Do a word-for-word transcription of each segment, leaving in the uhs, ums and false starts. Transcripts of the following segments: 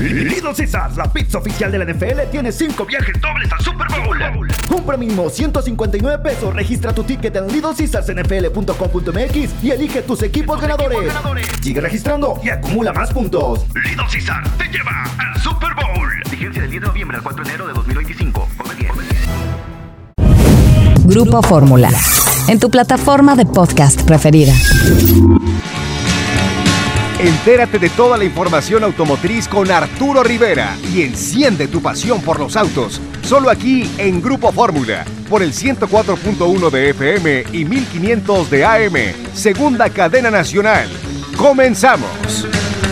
Little Caesars, la pizza oficial de la N F L, tiene cinco viajes dobles al Super Bowl. Compra mínimo ciento cincuenta y nueve pesos, registra tu ticket en little caesars n f l punto com punto m x y elige tus equipos ganadores. ganadores. Sigue registrando y acumula más puntos. Little Caesars te lleva al Super Bowl. Vigencia del diez de noviembre al cuatro de enero de dos mil veinticinco. Come bien. Grupo Fórmula, en tu plataforma de podcast preferida. Entérate de toda la información automotriz con Arturo Rivera y enciende tu pasión por los autos. Solo aquí en Grupo Fórmula, por el ciento cuatro punto uno de F M y mil quinientos de A M, segunda cadena nacional. ¡Comenzamos!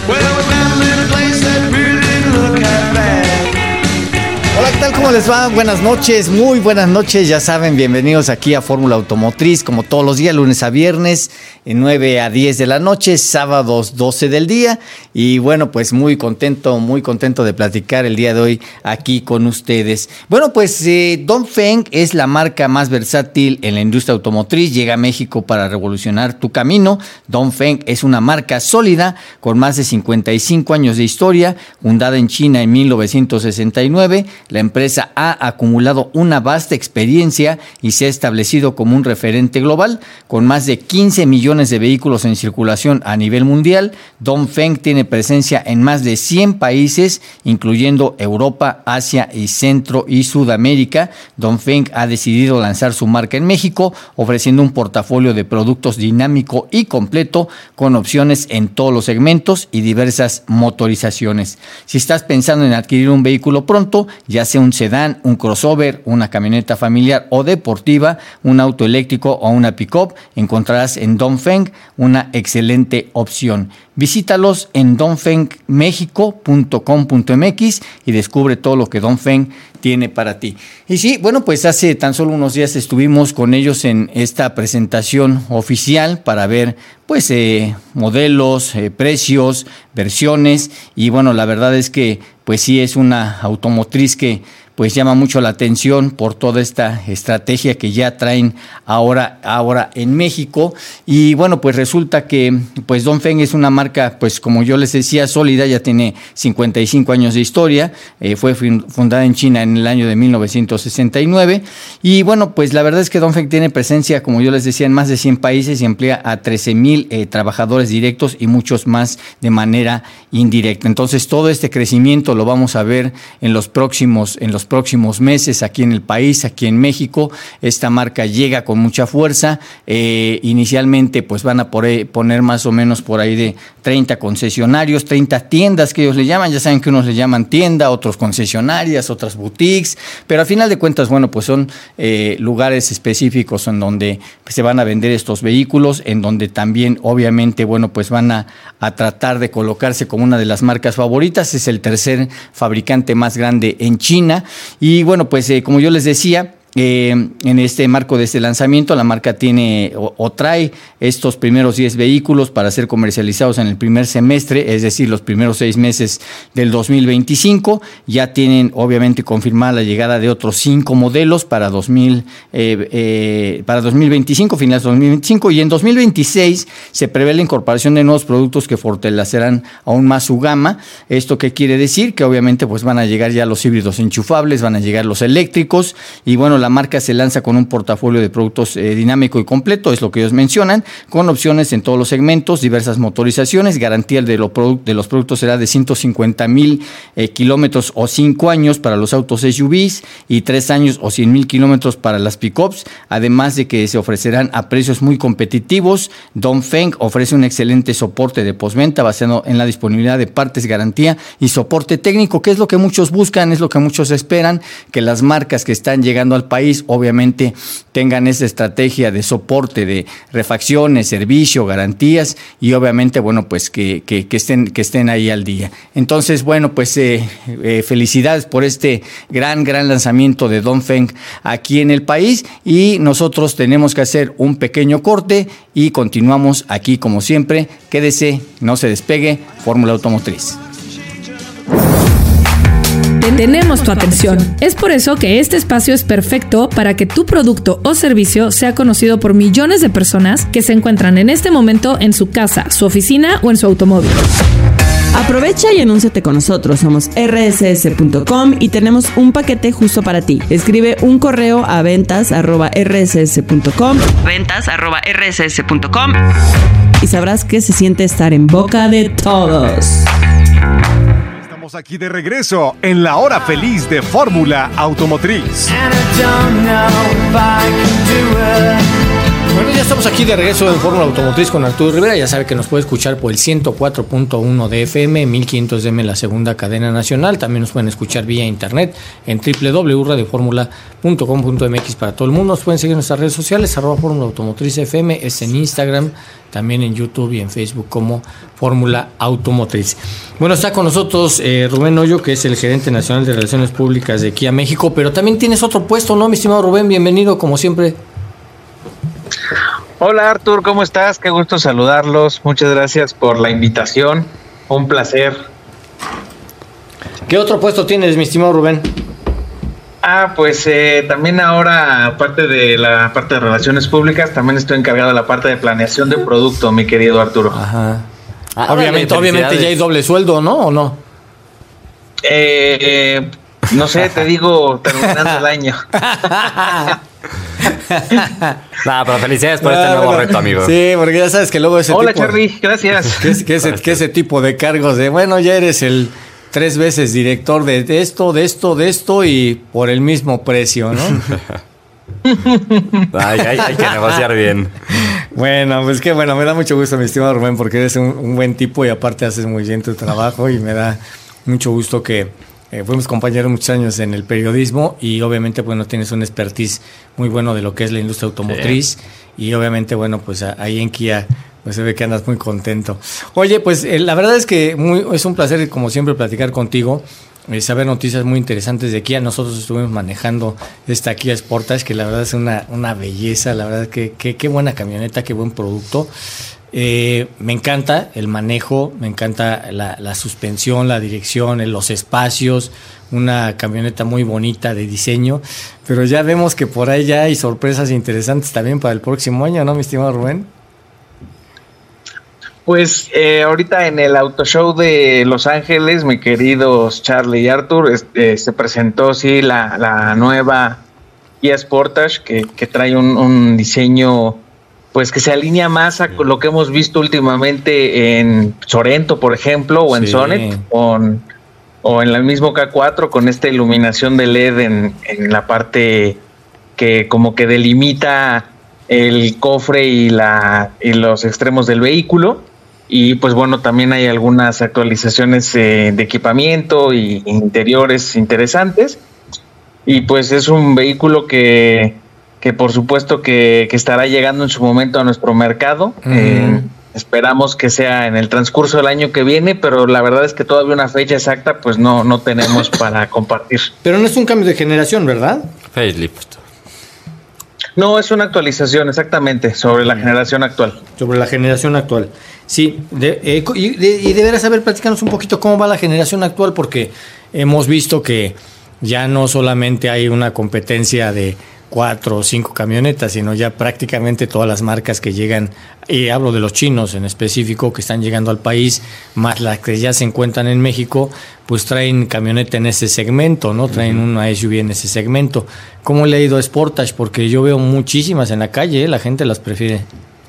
Hola, ¿qué tal? ¿Cómo les va? Buenas noches, muy buenas noches. Ya saben, bienvenidos aquí a Fórmula Automotriz, como todos los días, lunes a viernes, en nueve a diez de la noche, sábados doce del día. Y bueno, pues muy contento, muy contento de platicar el día de hoy aquí con ustedes. Bueno, pues eh, Dongfeng es la marca más versátil en la industria automotriz. Llega a México para revolucionar tu camino. Dongfeng es una marca sólida con más de cincuenta y cinco años de historia, fundada en China en mil novecientos sesenta y nueve. La empresa ha acumulado una vasta experiencia y se ha establecido como un referente global. Con más de quince millones de vehículos en circulación a nivel mundial, Dongfeng tiene presencia en más de cien países, incluyendo Europa, Asia y Centro y Sudamérica. Dongfeng ha decidido lanzar su marca en México, ofreciendo un portafolio de productos dinámico y completo, con opciones en todos los segmentos y diversas motorizaciones. Si estás pensando en adquirir un vehículo pronto, ya sea un sedán, un crossover, una camioneta familiar o deportiva, un auto eléctrico o una pick-up, encontrarás en Dongfeng una excelente opción. Visítalos en dongfeng mexico punto com punto m x y descubre todo lo que Dongfeng tiene para ti. Y sí, bueno, pues hace tan solo unos días estuvimos con ellos en esta presentación oficial para ver pues eh, modelos, eh, precios, versiones, y bueno, la verdad es que pues sí es una automotriz que pues llama mucho la atención por toda esta estrategia que ya traen ahora, ahora en México. Y bueno, pues resulta que pues Dongfeng es una marca, pues como yo les decía, sólida, ya tiene cincuenta y cinco años de historia, eh, fue fundada en China en el año de mil novecientos sesenta y nueve. Y bueno, pues la verdad es que Dongfeng tiene presencia, como yo les decía, en más de cien países y emplea a trece mil eh, trabajadores directos y muchos más de manera indirecta. Entonces todo este crecimiento lo vamos a ver en los próximos, en los próximos meses aquí en el país, aquí en México. Esta marca llega con mucha fuerza. Eh, inicialmente pues van a poner más o menos por ahí de treinta concesionarios, treinta tiendas que ellos le llaman. Ya saben que unos le llaman tienda, otros concesionarias, otras boutiques, pero al final de cuentas, bueno, pues son eh, lugares específicos en donde pues, se van a vender estos vehículos, en donde también obviamente, bueno, pues van a, a tratar de colocarse como una de las marcas favoritas. Es el tercer fabricante más grande en China. Y bueno, pues eh, como yo les decía, Eh, en este marco de este lanzamiento, la marca tiene o, o trae estos primeros diez vehículos para ser comercializados en el primer semestre, es decir, los primeros seis meses del dos mil veinticinco. Ya tienen obviamente confirmada la llegada de otros cinco modelos para, dos mil, eh, eh, para dos mil veinticinco, finales de dos mil veinticinco, y en dos mil veintiséis se prevé la incorporación de nuevos productos que fortalecerán aún más su gama. ¿Esto qué quiere decir? Que obviamente pues van a llegar ya los híbridos enchufables, van a llegar los eléctricos, y bueno, la marca se lanza con un portafolio de productos eh, dinámico y completo, es lo que ellos mencionan, con opciones en todos los segmentos, diversas motorizaciones. Garantía de, lo produ- de los productos será de ciento cincuenta mil eh, kilómetros o cinco años para los autos S U Vs y tres años o cien mil kilómetros para las pickups, además de que se ofrecerán a precios muy competitivos. Dongfeng ofrece un excelente soporte de postventa basado en la disponibilidad de partes, garantía y soporte técnico, que es lo que muchos buscan, es lo que muchos esperan, que las marcas que están llegando al país obviamente tengan esa estrategia de soporte, de refacciones, servicio, garantías, y obviamente, bueno, pues que, que, que, estén, que estén ahí al día. Entonces, bueno, pues eh, eh, felicidades por este gran, gran lanzamiento de Dongfeng aquí en el país, y nosotros tenemos que hacer un pequeño corte y continuamos aquí como siempre. Quédese, no se despegue, Fórmula Automotriz. Tenemos tu atención. Es por eso que este espacio es perfecto para que tu producto o servicio sea conocido por millones de personas que se encuentran en este momento en su casa, su oficina o en su automóvil. Aprovecha y anúnciate con nosotros. Somos erre ese ese punto com y tenemos un paquete justo para ti. Escribe un correo a ventas arroba erre ese ese punto com, ventas arroba erre ese ese punto com, y sabrás que se siente estar en boca de todos. Estamos aquí de regreso en la hora feliz de Fórmula Automotriz. Bueno, ya estamos aquí de regreso en Fórmula Automotriz con Arturo Rivera. Ya sabe que nos puede escuchar por el ciento cuatro punto uno de F M, mil quinientos de eme, la segunda cadena nacional. También nos pueden escuchar vía internet en doble u doble u doble u punto radio fórmula punto com punto eme equis para todo el mundo. Nos pueden seguir en nuestras redes sociales, arroba Fórmula Automotriz F M, es en Instagram, también en YouTube y en Facebook como Fórmula Automotriz. Bueno, está con nosotros eh, Rubén Hoyo, que es el gerente nacional de Relaciones Públicas de Kia México, pero también tienes otro puesto, ¿no, mi estimado Rubén? Bienvenido, como siempre. Hola Artur, ¿cómo estás? Qué gusto saludarlos. Muchas gracias por la invitación. Un placer. ¿Qué otro puesto tienes, mi estimado Rubén? Ah, pues eh, también ahora, aparte de la parte de relaciones públicas, también estoy encargado de la parte de planeación de producto, mi querido Arturo. Ajá. Ah, obviamente, obviamente ya hay doble sueldo, ¿no? ¿O no? Eh, eh, no sé, te digo, terminando el año. Nada, pero felicidades por ah, este nuevo bueno, reto, amigo. Sí, porque ya sabes que luego ese Hola, tipo... Hola, Charlie, gracias. Que, que, ese, que ese tipo de cargos de, bueno, ya eres el tres veces director de, de esto, de esto, de esto y por el mismo precio, ¿no? Ay, hay, hay que negociar bien. Bueno, pues qué bueno, me da mucho gusto, mi estimado Rubén, porque eres un, un buen tipo y aparte haces muy bien tu trabajo y me da mucho gusto que eh, fuimos compañeros muchos años en el periodismo y obviamente, bueno, tienes un expertise muy bueno de lo que es la industria automotriz sí. Y obviamente, bueno, pues ahí en Kia pues se ve que andas muy contento. Oye, pues eh, la verdad es que muy, es un placer, como siempre, platicar contigo. Eh, saber noticias muy interesantes de Kia. Nosotros estuvimos manejando esta Kia Sportage, que la verdad es una, una belleza, la verdad que qué buena camioneta, qué buen producto. Eh, me encanta el manejo, me encanta la, la suspensión, la dirección, los espacios, una camioneta muy bonita de diseño, pero ya vemos que por ahí ya hay sorpresas interesantes también para el próximo año, ¿no, mi estimado Rubén? Pues eh, ahorita en el Auto Show de Los Ángeles, mi queridos Charlie y Arthur, este, se presentó sí la, la nueva Kia Sportage que, que trae un, un diseño pues que se alinea más a lo que hemos visto últimamente en Sorento, por ejemplo, o en sí. Sonet, con, o en el mismo K cuatro con esta iluminación de L E D en, en la parte que como que delimita el cofre y, la, y los extremos del vehículo. Y pues bueno, también hay algunas actualizaciones eh, de equipamiento y interiores interesantes. Y pues es un vehículo que, que por supuesto que, que estará llegando en su momento a nuestro mercado. Uh-huh. Eh, esperamos que sea en el transcurso del año que viene, pero la verdad es que todavía una fecha exacta pues no, no tenemos para compartir. Pero no es un cambio de generación, ¿verdad? Facelift. No, es una actualización, exactamente, sobre la generación actual. Sobre la generación actual. Sí, de, eh, y, de, y deberás saber, platicarnos un poquito cómo va la generación actual, porque hemos visto que ya no solamente hay una competencia de cuatro o cinco camionetas, sino ya prácticamente todas las marcas que llegan, y hablo de los chinos en específico, que están llegando al país, más las que ya se encuentran en México, pues traen camioneta en ese segmento, ¿no? Traen una S U V en ese segmento. ¿Cómo le ha ido a Sportage? Porque yo veo muchísimas en la calle, ¿eh? La gente las prefiere.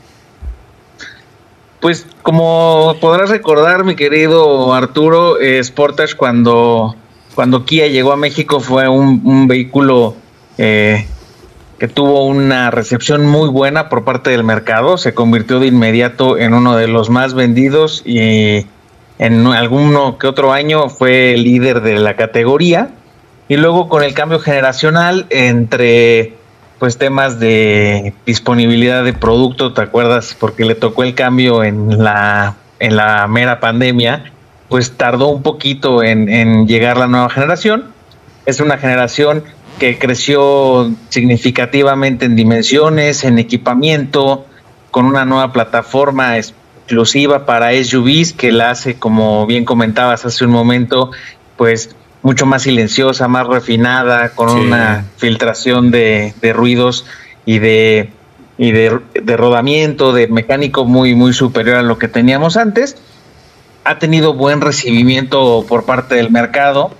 Pues como podrás recordar, mi querido Arturo, eh, Sportage cuando, cuando Kia llegó a México fue un, un vehículo eh, que tuvo una recepción muy buena por parte del mercado. Se convirtió de inmediato en uno de los más vendidos y en alguno que otro año fue el líder de la categoría. Y luego con el cambio generacional entre pues temas de disponibilidad de producto, ¿te acuerdas? Porque le tocó el cambio en la en la mera pandemia, pues tardó un poquito en, en llegar la nueva generación. Es una generación que creció significativamente en dimensiones, en equipamiento, con una nueva plataforma exclusiva para S U Vs que la hace, como bien comentabas hace un momento, pues mucho más silenciosa, más refinada, con sí. una filtración de, de ruidos y de y de, de rodamiento, de mecánico muy muy superior a lo que teníamos antes. ha tenido buen recibimiento por parte del mercado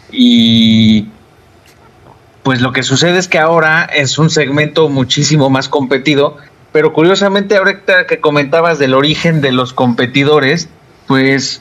y pues lo que sucede es que ahora es un segmento muchísimo más competido, pero curiosamente ahorita que comentabas del origen de los competidores, pues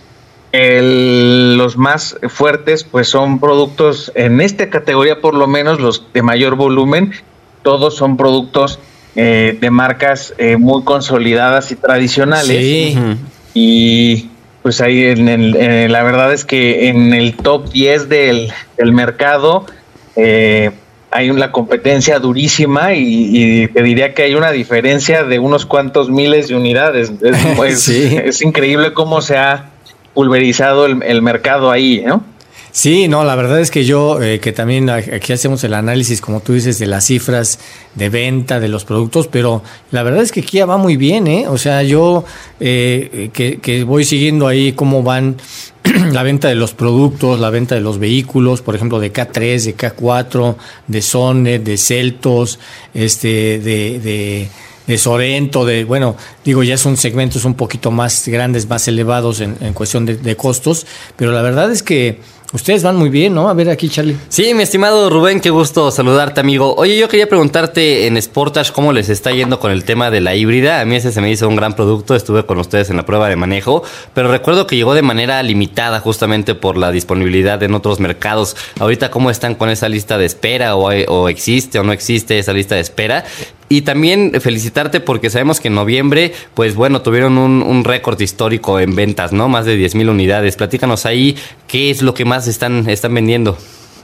el, los más fuertes pues son productos, en esta categoría por lo menos los de mayor volumen, todos son productos eh, de marcas eh, muy consolidadas y tradicionales. Sí. Y pues ahí en el, en, la verdad es que en el top diez del, del mercado eh, hay una competencia durísima y, y te diría que hay una diferencia de unos cuantos miles de unidades. Es, es, sí. es increíble cómo se ha pulverizado el, el mercado ahí, ¿no? Sí, no, la verdad es que yo, eh, que también aquí hacemos el análisis, como tú dices, de las cifras de venta de los productos, pero la verdad es que Kia va muy bien, ¿eh? O sea, yo eh, que, que voy siguiendo ahí cómo van la venta de los productos, la venta de los vehículos, por ejemplo, de K tres, de K cuatro, de Sonet, de Seltos, este, de... de de Sorento, de, bueno, digo, ya son segmentos un poquito más grandes, más elevados en, en cuestión de, de costos, pero la verdad es que ustedes van muy bien, ¿no? A ver aquí, Charlie. Sí, mi estimado Rubén, qué gusto saludarte, amigo. Oye, yo quería preguntarte en Sportage cómo les está yendo con el tema de la híbrida. A mí ese se me hizo un gran producto, estuve con ustedes en la prueba de manejo, pero recuerdo que llegó de manera limitada justamente por la disponibilidad en otros mercados. Ahorita, ¿cómo están con esa lista de espera? ¿O, o existe o no existe esa lista de espera? Y también felicitarte porque sabemos que en noviembre, pues bueno, tuvieron un, un récord histórico en ventas, ¿no? Más de diez mil unidades. Platícanos ahí, ¿qué es lo que más están, están vendiendo?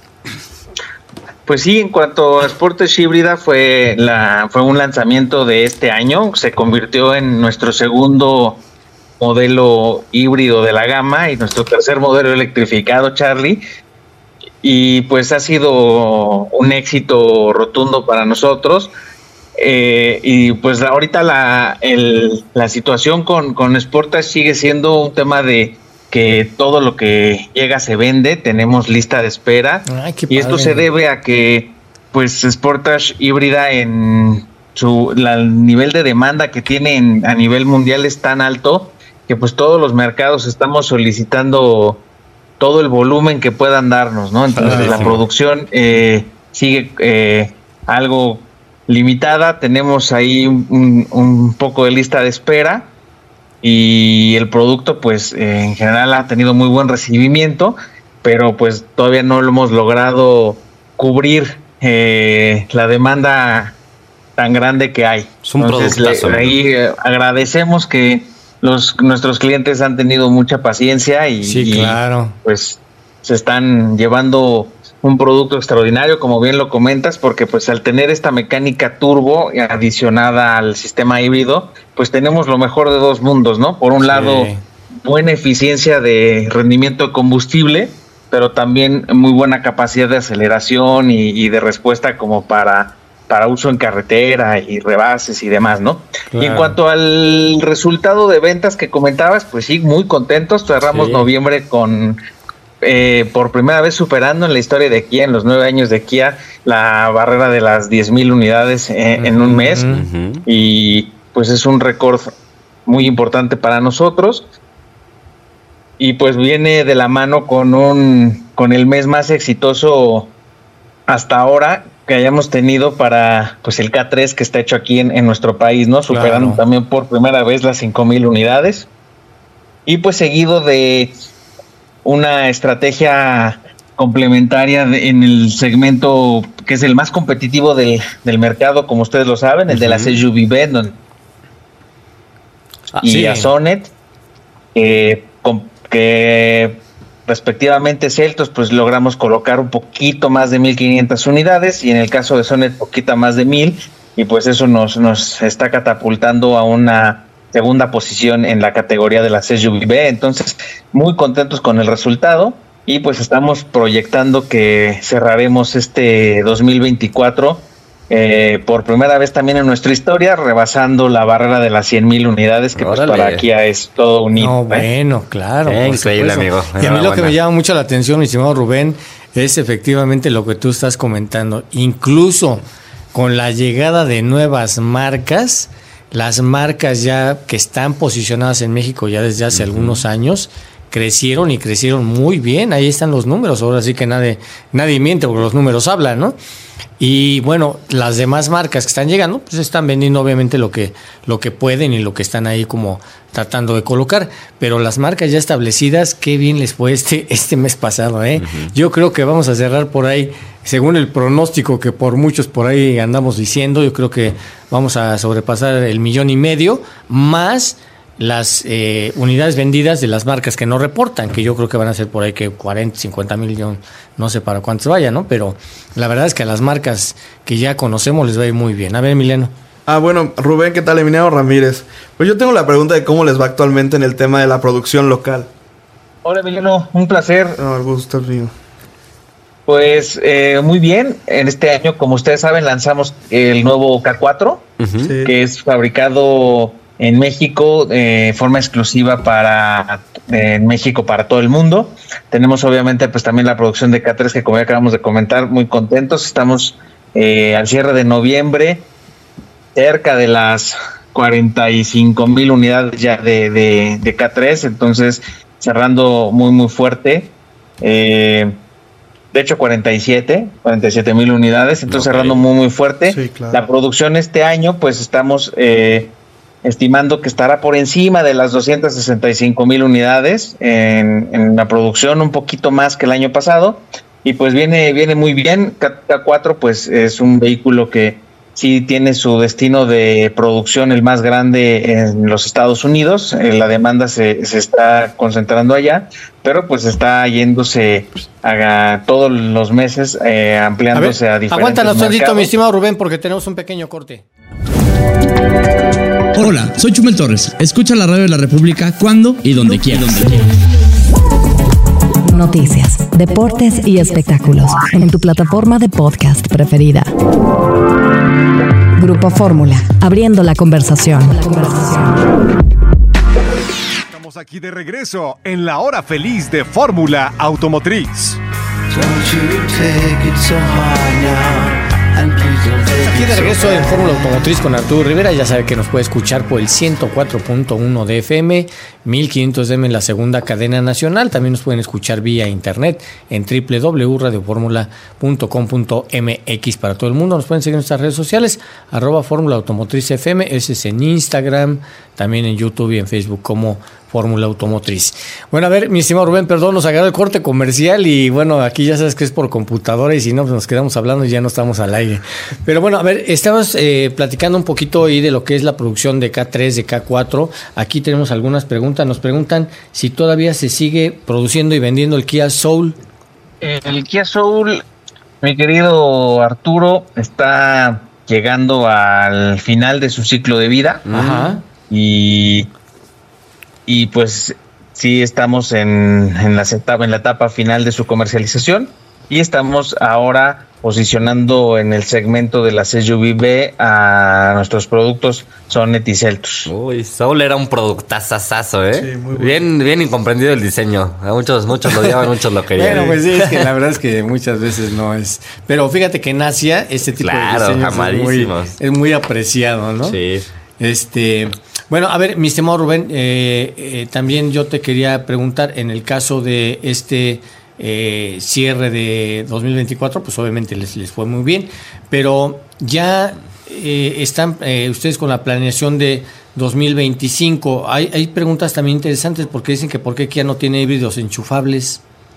Pues sí, en cuanto a Sportage híbrida, fue, la, fue un lanzamiento de este año. Se convirtió en nuestro segundo modelo híbrido de la gama y nuestro tercer modelo electrificado, Charlie. Y pues ha sido un éxito rotundo para nosotros. Eh, y pues ahorita la, el, la situación con, con Sportage sigue siendo un tema de que todo lo que llega se vende, tenemos lista de espera. Ay, y esto se debe a que pues Sportage híbrida en su la, el nivel de demanda que tiene en, a nivel mundial es tan alto que pues todos los mercados estamos solicitando todo el volumen que puedan darnos, ¿no? Entonces Ay, la sí. producción eh, sigue eh, algo limitada, tenemos ahí un, un poco de lista de espera y el producto pues eh, en general ha tenido muy buen recibimiento, pero pues todavía no lo hemos logrado cubrir eh, la demanda tan grande que hay. Es un Entonces le, ahí eh, agradecemos que los nuestros clientes han tenido mucha paciencia y, sí, claro. y pues se están llevando un producto extraordinario, como bien lo comentas, porque pues al tener esta mecánica turbo adicionada al sistema híbrido, pues tenemos lo mejor de dos mundos, ¿no? Por un sí. lado, buena eficiencia de rendimiento de combustible, pero también muy buena capacidad de aceleración y, y de respuesta como para, para uso en carretera y rebases y demás, ¿no? Claro. Y en cuanto al resultado de ventas que comentabas, pues sí, muy contentos, cerramos sí. noviembre con... Eh, por primera vez superando en la historia de Kia, en los nueve años de Kia, la barrera de las diez mil unidades eh, uh-huh, en un mes uh-huh. y pues es un récord muy importante para nosotros y pues viene de la mano con un con el mes más exitoso hasta ahora que hayamos tenido para pues el K tres que está hecho aquí en, en nuestro país, ¿no? Superando claro. también por primera vez las cinco mil unidades y pues seguido de una estrategia complementaria de, en el segmento que es el más competitivo del, del mercado, como ustedes lo saben, el uh-huh. de las S U V Venom ah, y sí. a Sonet, eh, con, que respectivamente Seltos, pues logramos colocar un poquito más de mil quinientas unidades y en el caso de Sonet poquita más de mil y pues eso nos, nos está catapultando a una segunda posición en la categoría de las S U V. Entonces, muy contentos con el resultado y pues estamos proyectando que cerraremos este dos mil veinticuatro eh, por primera vez también en nuestra historia, rebasando la barrera de las cien mil unidades, que pues para Kia es todo un hito. No, bueno, claro. Eh, increíble, amigo. Y a mí lo que me llama mucho la atención, mi estimado Rubén, es efectivamente lo que tú estás comentando. Incluso con la llegada de nuevas marcas, las marcas ya que están posicionadas en México ya desde hace uh-huh. algunos años crecieron y crecieron muy bien. Ahí están los números. Ahora sí que nadie, nadie miente porque los números hablan, ¿no? Y bueno, las demás marcas que están llegando, pues están vendiendo obviamente lo que, lo que pueden y lo que están ahí como tratando de colocar. Pero las marcas ya establecidas, qué bien les fue este, este mes pasado, ¿eh? Uh-huh. Yo creo que vamos a cerrar por ahí, según el pronóstico que por muchos por ahí andamos diciendo, yo creo que vamos a sobrepasar el millón y medio, más las eh, unidades vendidas de las marcas que no reportan, que yo creo que van a ser por ahí que cuarenta, cincuenta mil, yo no sé para cuántos vayan, ¿no? Pero la verdad es que a las marcas que ya conocemos les va a ir muy bien. A ver, Emiliano. Ah, bueno, Rubén, ¿qué tal? Emiliano Ramírez. Pues yo tengo la pregunta de cómo les va actualmente en el tema de la producción local. Hola, Emiliano, un placer. No, el gusto es mío. Pues eh, muy bien, en este año, como ustedes saben, lanzamos el nuevo K cuatro, uh-huh. sí. que es fabricado en México, de eh, forma exclusiva para eh, en México para todo el mundo. Tenemos obviamente pues también la producción de K tres que como ya acabamos de comentar, muy contentos. Estamos eh, al cierre de noviembre, cerca de las cuarenta y cinco mil unidades ya de, de, de K tres, entonces cerrando muy muy fuerte. Eh, de hecho cuarenta y siete mil unidades, entonces okay. cerrando muy muy fuerte. Sí, claro. La producción este año pues estamos eh, estimando que estará por encima de las doscientas sesenta y cinco mil unidades en, en la producción, un poquito más que el año pasado, y pues viene viene muy bien. K cuatro pues es un vehículo que sí tiene su destino de producción el más grande en los Estados Unidos. Eh, la demanda se, se está concentrando allá, pero pues está yéndose a, todos los meses eh, ampliándose a, ver, a diferentes aguántanos tantito, mi estimado Rubén, porque tenemos un pequeño corte. Hola, soy Chumel Torres. Escucha la radio de la República cuando y donde quieras. Noticias, deportes y espectáculos en tu plataforma de podcast preferida. Grupo Fórmula, abriendo la conversación. La conversación. Estamos aquí de regreso en la hora feliz de Fórmula Automotriz. Aquí de regreso en Fórmula Automotriz con Arturo Rivera. Ya sabe que nos puede escuchar por el ciento cuatro punto uno de F M, mil quinientos de M en la segunda cadena nacional. También nos pueden escuchar vía internet en doble u doble u doble u punto radio fórmula punto com punto m x para todo el mundo. Nos pueden seguir en nuestras redes sociales, arroba Fórmula Automotriz F M, ese es en Instagram, también en YouTube y en Facebook como Fórmula Automotriz. Bueno, a ver, mi estimado Rubén, perdón, nos agarró el corte comercial y bueno, aquí ya sabes que es por computadora y si no, pues nos quedamos hablando y ya no estamos al aire. Pero bueno, a ver, estamos eh, platicando un poquito ahí de lo que es la producción de K tres, de K cuatro. Aquí tenemos algunas preguntas. Nos preguntan si todavía se sigue produciendo y vendiendo el Kia Soul. El Kia Soul, mi querido Arturo, está llegando al final de su ciclo de vida. Ajá. Y... Y pues sí estamos en, en, la etapa, en la etapa final de su comercialización y estamos ahora posicionando en el segmento de las S U V B a nuestros productos Sonet y Celtos. Uy, Soul era un productazazazo, ¿eh? Sí, muy bueno. Bien, bien incomprendido el diseño. A muchos, muchos lo odiaban, muchos lo querían. Bueno, pues sí, es que la verdad es que muchas veces no es. Pero fíjate que en Asia este tipo claro, de diseños es muy, es muy apreciado, ¿no? Sí. Este... Bueno, a ver, mi estimado Rubén, eh, eh, también yo te quería preguntar, en el caso de este eh, cierre de dos mil veinticuatro, pues obviamente les, les fue muy bien, pero ya eh, están eh, ustedes con la planeación de dos mil veinticinco. Hay, hay preguntas también interesantes porque dicen que por qué Kia no tiene híbridos enchufables.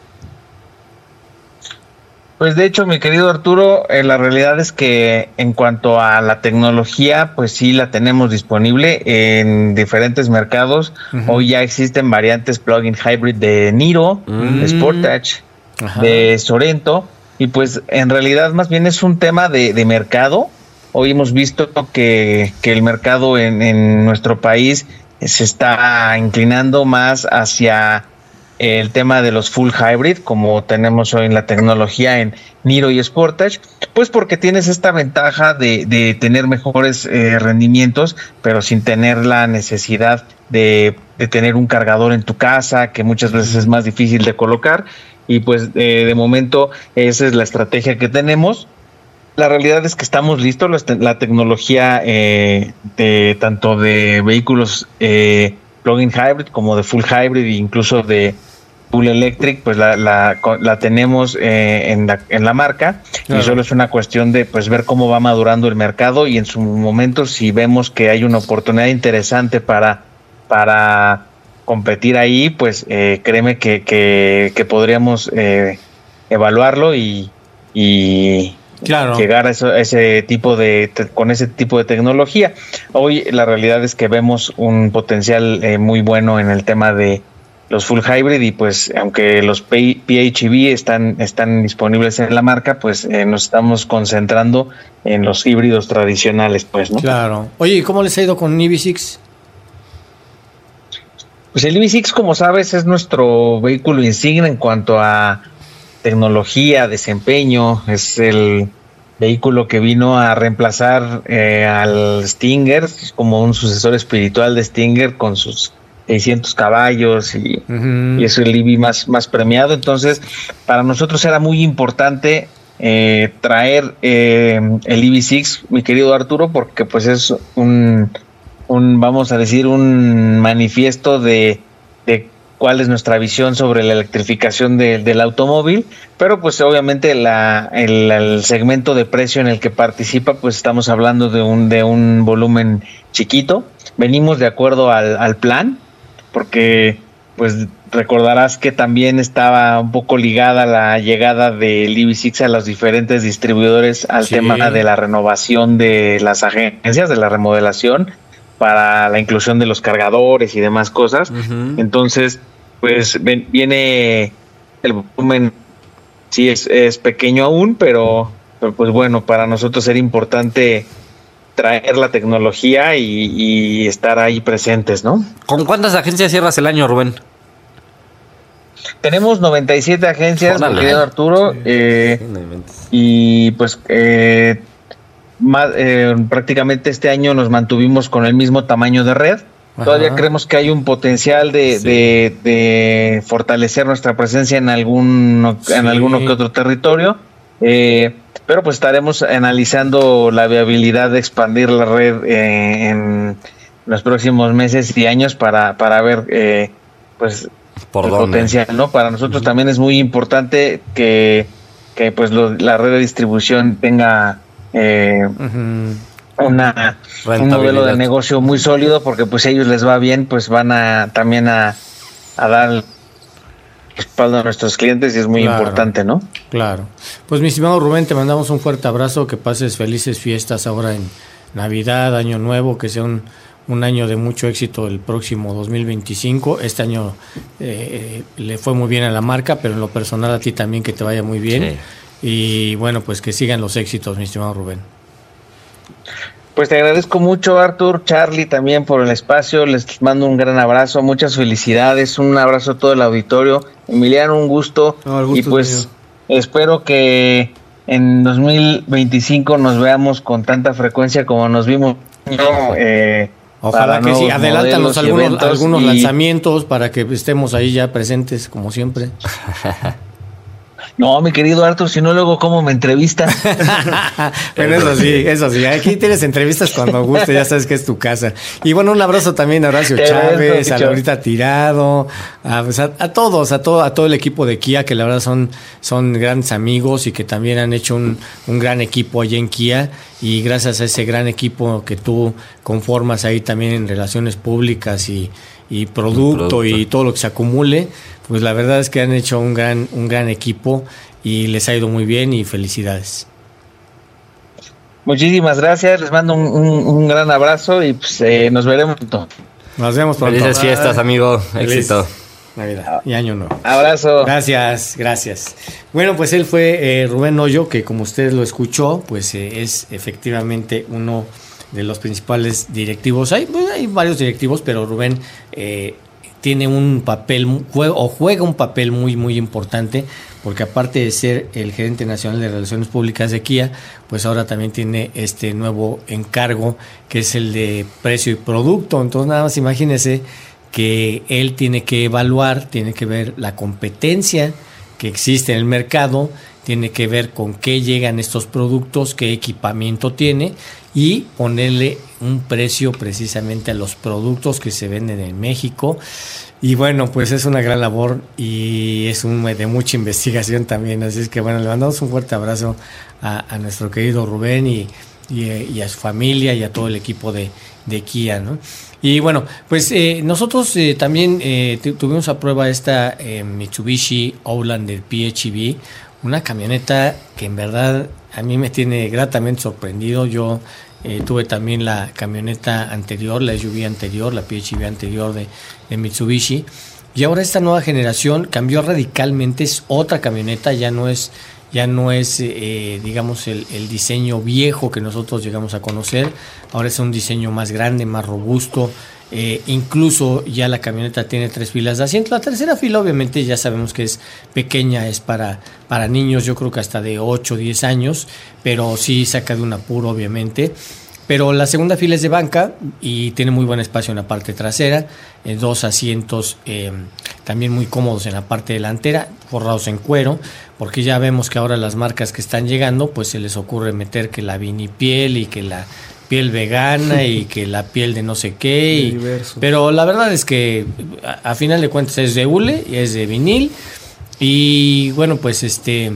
Pues de hecho, mi querido Arturo, eh, la realidad es que en cuanto a la tecnología, pues sí la tenemos disponible en diferentes mercados. Uh-huh. Hoy ya existen variantes plug-in hybrid de Niro, uh-huh. de Sportage, uh-huh. de Sorento, y pues en realidad más bien es un tema de, de mercado. Hoy hemos visto que, que el mercado en, en nuestro país se está inclinando más hacia el tema de los full hybrid, como tenemos hoy en la tecnología en Niro y Sportage, pues porque tienes esta ventaja de, de tener mejores eh, rendimientos, pero sin tener la necesidad de, de tener un cargador en tu casa, que muchas veces es más difícil de colocar, y pues eh, de momento esa es la estrategia que tenemos. la realidad es que estamos listos. La, la tecnología eh, de tanto de vehículos eh, plug-in hybrid como de full hybrid e incluso de full electric, pues la, la, la tenemos eh, en, la, en la marca. Claro. Y solo es una cuestión de pues ver cómo va madurando el mercado y en su momento si vemos que hay una oportunidad interesante para, para competir ahí, pues eh, créeme que, que, que podríamos eh, evaluarlo y, y claro. llegar a, eso, a ese tipo de te, con ese tipo de tecnología. Hoy la realidad es que vemos un potencial eh, muy bueno en el tema de los full hybrid y pues aunque los P H E V están están disponibles en la marca, pues eh, nos estamos concentrando en los híbridos tradicionales, pues, ¿no? Claro. Oye, ¿y cómo les ha ido con E V seis? Pues el E V seis, como sabes, es nuestro vehículo insignia en cuanto a tecnología, desempeño. Es el vehículo que vino a reemplazar eh, al Stinger, como un sucesor espiritual de Stinger con sus seiscientos caballos y, uh-huh. y es el E V más, más premiado. Entonces, para nosotros era muy importante eh, traer eh, el E V seis, mi querido Arturo, porque pues es un, un vamos a decir, un manifiesto de, de cuál es nuestra visión sobre la electrificación de, del automóvil, pero pues obviamente la, el, el segmento de precio en el que participa, pues estamos hablando de un, de un volumen chiquito. Venimos de acuerdo al, al plan, porque pues recordarás que también estaba un poco ligada la llegada del E V seis a los diferentes distribuidores al sí. tema de la renovación de las agencias, de la remodelación para la inclusión de los cargadores y demás cosas. Uh-huh. Entonces, pues ven, viene el volumen, sí es, es pequeño aún, pero, pero pues bueno, para nosotros era importante traer la tecnología y, y estar ahí presentes, ¿no? ¿Con cuántas agencias cierras el año, Rubén? Tenemos noventa y siete agencias, mi querido Arturo, sí. eh, sí, y pues eh, más, eh, prácticamente este año nos mantuvimos con el mismo tamaño de red. Ajá. Todavía creemos que hay un potencial de, sí. de, de fortalecer nuestra presencia en algún sí. en alguno que otro territorio. Eh, pero pues estaremos analizando la viabilidad de expandir la red eh, en los próximos meses y años para, para ver eh, pues ¿por el dónde? Potencial, ¿no? Para nosotros uh-huh. también es muy importante que, que pues lo, la red de distribución tenga eh, uh-huh. una un modelo de negocio muy sólido, porque pues a ellos les va bien, pues van a también a, a dar respaldo a nuestros clientes y es muy claro, importante, ¿no? Claro. Pues mi estimado Rubén, te mandamos un fuerte abrazo, que pases felices fiestas ahora en Navidad, Año Nuevo, que sea un, un año de mucho éxito el próximo dos mil veinticinco. Este año eh, le fue muy bien a la marca, pero en lo personal a ti también que te vaya muy bien. Sí. Y bueno, pues que sigan los éxitos, mi estimado Rubén. Pues te agradezco mucho, Artur, Charlie, también por el espacio. Les mando un gran abrazo, muchas felicidades, un abrazo a todo el auditorio. Emiliano, un gusto. No, el gusto y pues espero que en dos mil veinticinco nos veamos con tanta frecuencia como nos vimos. Eh, Ojalá que sí, adelántanos algunos, algunos y... lanzamientos para que estemos ahí ya presentes, como siempre. No, mi querido Artur, si no luego cómo me entrevistan. Pero eso sí, eso sí, aquí tienes entrevistas cuando guste, ya sabes que es tu casa. Y bueno, un abrazo también a Horacio Te Chávez, a Laurita Tirado, a, pues a, a todos, a todo, a todo el equipo de Kia, que la verdad son, son grandes amigos y que también han hecho un, un gran equipo allá en Kia. Y gracias a ese gran equipo que tú conformas ahí también en relaciones públicas y, y producto, producto y todo lo que se acumule, pues la verdad es que han hecho un gran, un gran equipo y les ha ido muy bien y felicidades. Muchísimas gracias, les mando un, un, un gran abrazo y pues eh, nos veremos pronto. Nos vemos pronto. Felices fiestas, amigo. Feliz Éxito. Navidad y Año Nuevo. Abrazo. Gracias, gracias. Bueno, pues él fue eh, Rubén Hoyo, que como usted lo escuchó, pues eh, es efectivamente uno de los principales directivos. Hay, pues, hay varios directivos, pero Rubén eh, tiene un papel, juega, o juega un papel muy, muy importante, porque aparte de ser el gerente nacional de Relaciones Públicas de Kia, pues ahora también tiene este nuevo encargo, que es el de precio y producto. Entonces, nada más imagínese que él tiene que evaluar, tiene que ver la competencia que existe en el mercado, tiene que ver con qué llegan estos productos, qué equipamiento tiene y ponerle un precio precisamente a los productos que se venden en México. Y bueno, pues es una gran labor y es un de mucha investigación también. Así es que bueno, le mandamos un fuerte abrazo a, a nuestro querido Rubén y, y, y a su familia y a todo el equipo de, de Kia, ¿no? Y bueno, pues eh, nosotros eh, también eh, tuvimos a prueba esta eh, Mitsubishi Outlander P H E V, una camioneta que en verdad a mí me tiene gratamente sorprendido. Yo eh, tuve también la camioneta anterior, la S U V anterior, la P H E V anterior de, de Mitsubishi. Y ahora esta nueva generación cambió radicalmente, es otra camioneta, ya no es, ya no es eh, digamos, el, el diseño viejo que nosotros llegamos a conocer. Ahora es un diseño más grande, más robusto. Eh, incluso ya la camioneta tiene tres filas de asiento. La tercera fila obviamente ya sabemos que es pequeña, es para, para niños, yo creo que hasta de ocho o diez años, pero sí saca de un apuro obviamente. Pero la segunda fila es de banca y tiene muy buen espacio en la parte trasera, eh, dos asientos eh, también muy cómodos en la parte delantera, forrados en cuero, porque ya vemos que ahora las marcas que están llegando, pues se les ocurre meter que la vinipiel y que la piel vegana y que la piel de no sé qué, y, pero la verdad es que a, a final de cuentas es de hule y es de vinil y bueno, pues este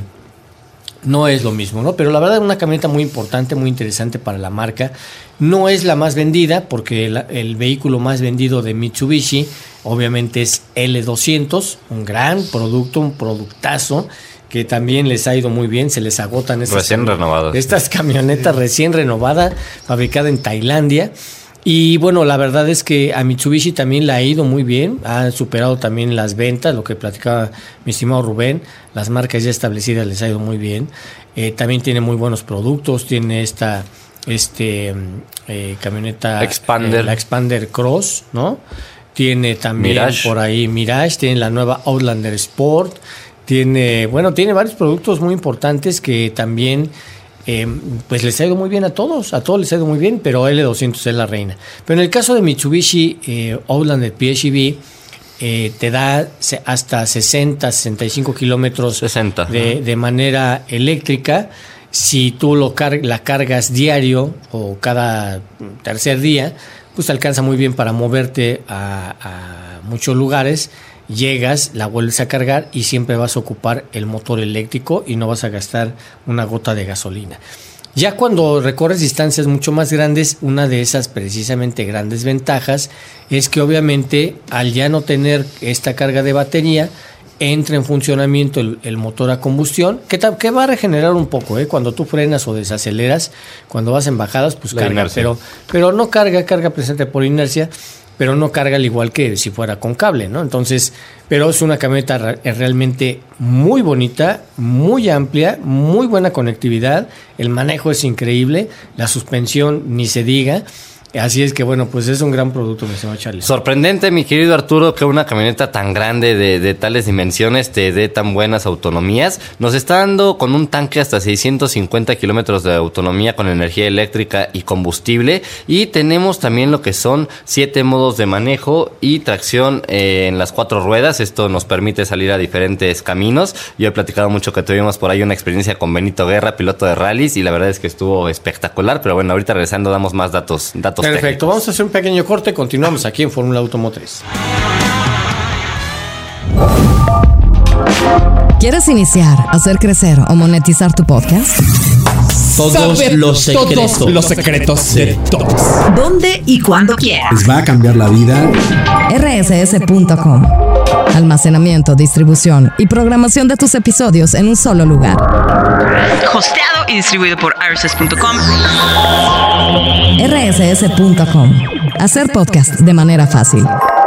no es lo mismo, ¿no? Pero la verdad es una camioneta muy importante, muy interesante para la marca. No es la más vendida porque el, el vehículo más vendido de Mitsubishi obviamente es L doscientos, un gran producto, un productazo que también les ha ido muy bien, se les agotan estas, recién renovadas. Estas camionetas recién renovadas, fabricada en Tailandia. Y bueno, la verdad es que a Mitsubishi también le ha ido muy bien, ha superado también las ventas, lo que platicaba mi estimado Rubén, las marcas ya establecidas les ha ido muy bien. Eh, también tiene muy buenos productos, tiene esta este eh, camioneta Expander. Eh, la Expander Cross, ¿no? Tiene también Mirage. por ahí Mirage, tiene la nueva Outlander Sport, tiene, bueno, tiene varios productos muy importantes que también Eh, pues les ha ido muy bien a todos, a todos les ha ido muy bien, pero L doscientos es la reina. Pero en el caso de Mitsubishi eh, Outlander P H E V, eh, te da hasta sesenta, sesenta y cinco kilómetros de, de manera eléctrica. Si tú lo car- la cargas diario o cada tercer día, pues te alcanza muy bien para moverte a, a muchos lugares. Llegas, la vuelves a cargar y siempre vas a ocupar el motor eléctrico y no vas a gastar una gota de gasolina. Ya cuando recorres distancias mucho más grandes, una de esas precisamente grandes ventajas es que obviamente al ya no tener esta carga de batería, entra en funcionamiento el, el motor a combustión, que, ta- que va a regenerar un poco, ¿eh? Cuando tú frenas o desaceleras, cuando vas en bajadas, pues La carga, inercia. pero, pero no carga, carga presente por inercia, pero no carga al igual que si fuera con cable, ¿no? Entonces, pero es una camioneta re- realmente muy bonita, muy amplia, muy buena conectividad, el manejo es increíble, la suspensión ni se diga. Así es que bueno, pues es un gran producto, mi señor Charlie. Sorprendente, mi querido Arturo, que una camioneta tan grande de, de tales dimensiones te dé tan buenas autonomías. Nos está dando con un tanque hasta seiscientos cincuenta kilómetros de autonomía con energía eléctrica y combustible. Y tenemos también lo que son siete modos de manejo y tracción eh, en las cuatro ruedas. Esto nos permite salir a diferentes caminos. Yo he platicado mucho que tuvimos por ahí una experiencia con Benito Guerra, piloto de rallies, y la verdad es que estuvo espectacular. Pero bueno, ahorita regresando damos más datos, datos Perfecto, técnicos. vamos a hacer un pequeño corte, continuamos aquí en Fórmula Automotriz. ¿Quieres iniciar, hacer crecer o monetizar tu podcast? Todos Saber los secretos. todos los secretos de todos. ¿Dónde y cuándo quieras? Les va a cambiar la vida. R S S punto com. Almacenamiento, distribución y programación de tus episodios en un solo lugar. Hosteado y distribuido por R S S punto com. R S S punto com. Hacer podcast de manera fácil.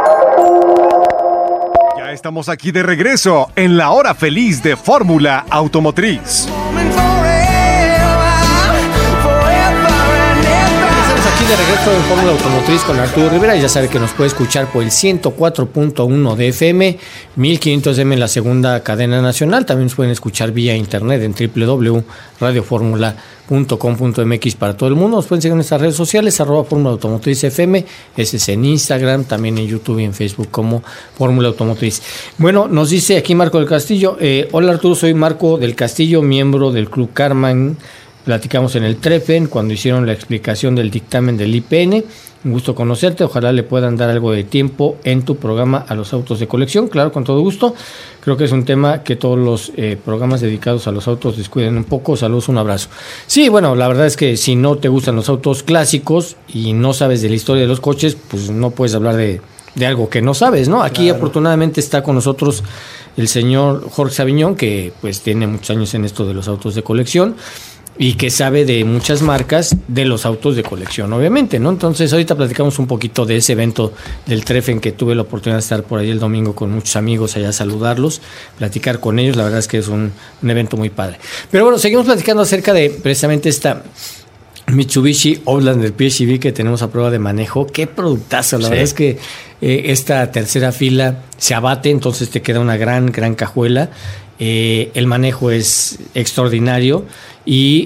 Ya estamos aquí de regreso en la hora feliz de Fórmula Automotriz. Estamos aquí de regreso en Fórmula Automotriz con Arturo Rivera. Ya sabe que nos puede escuchar por el ciento cuatro punto uno de F M, mil quinientos de eme en la segunda cadena nacional. También nos pueden escuchar vía internet en doble u doble u doble u punto radio fórmula punto com punto eme equis para todo el mundo. Nos pueden seguir en nuestras redes sociales, arroba Fórmula Automotriz F M, ese es en Instagram, también en YouTube y en Facebook como Fórmula Automotriz. Bueno, nos dice aquí Marco del Castillo, eh, hola Arturo, soy Marco del Castillo, miembro del Club Carman. Platicamos en el Trefen cuando hicieron la explicación del dictamen del I P N. Un gusto conocerte, ojalá le puedan dar algo de tiempo en tu programa a los autos de colección. Claro, con todo gusto. Creo que es un tema que todos los eh, programas dedicados a los autos descuiden un poco. Saludos, un abrazo. Sí, bueno, la verdad es que si no te gustan los autos clásicos y no sabes de la historia de los coches, pues no puedes hablar de, de algo que no sabes, ¿no? Aquí claro. Afortunadamente está con nosotros el señor Jorge Sabiñón, que pues tiene muchos años en esto de los autos de colección y que sabe de muchas marcas de los autos de colección, obviamente, ¿no? Entonces, ahorita platicamos un poquito de ese evento del Trefen, que tuve la oportunidad de estar por ahí el domingo con muchos amigos allá a saludarlos, platicar con ellos. La verdad es que es un, un evento muy padre. Pero bueno, seguimos platicando acerca de precisamente esta Mitsubishi Outlander P H E V que tenemos a prueba de manejo. Qué productazo, la sí. verdad es que eh, esta tercera fila se abate, entonces te queda una gran, gran cajuela. Eh, el manejo es extraordinario y